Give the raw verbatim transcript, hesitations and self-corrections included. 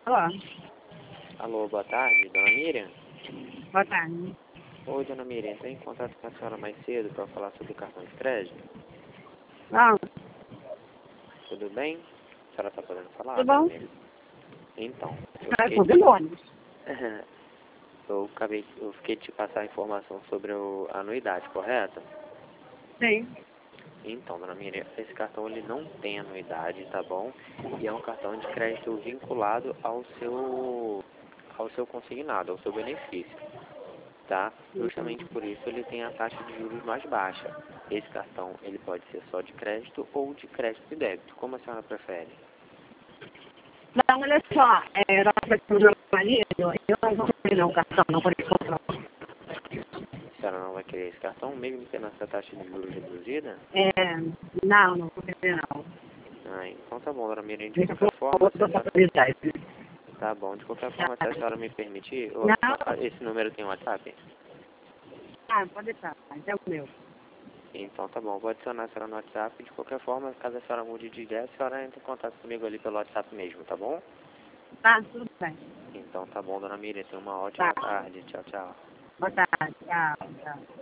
Alô? Alô, boa tarde, dona Miriam? Boa tarde. Oi, dona Miriam, entrei em contato com a senhora mais cedo para falar sobre o cartão de crédito. Não, Tudo bem? A senhora está podendo falar, tudo dona bom? Miriam? Então, eu Ah, fiquei, tudo bom. eu acabei, eu fiquei de te passar a informação sobre o, a anuidade, correto? Sim. Então, dona Miriam, esse cartão ele não tem anuidade, tá bom? E é um cartão de crédito vinculado ao seu, ao seu consignado, ao seu benefício. Tá? Justamente por isso ele tem a taxa de juros mais baixa. Esse cartão ele pode ser só de crédito ou de crédito e débito. Como a senhora prefere? Não, olha só, é, nós vamos pro meu marido, eu não vou pegar um cartão, não por enquanto não. A senhora não vai querer esse cartão, mesmo tendo essa taxa de juros reduzida? É, não, não vou pegar não. Ah, então tá bom, dona Miriam. De Deixa qualquer eu forma, outra se a senhora... oportunidade. Tá bom, de qualquer forma, se a senhora me permitir, o- Não, esse número tem WhatsApp? ah, pode deixar, é o meu. Então tá bom, vou adicionar a senhora no WhatsApp. De qualquer forma, caso a senhora mude de ideia, a senhora entra em contato comigo ali pelo WhatsApp mesmo, tá bom? Tá, tudo bem. Então tá bom, dona Miriam. Tenha uma Tá, ótima tarde. Tchau, tchau. boa tarde, tchau, tchau.